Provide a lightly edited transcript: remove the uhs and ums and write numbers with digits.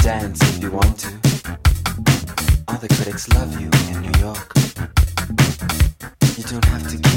dance if you want to. All the critics love you in New York. You don't have to keep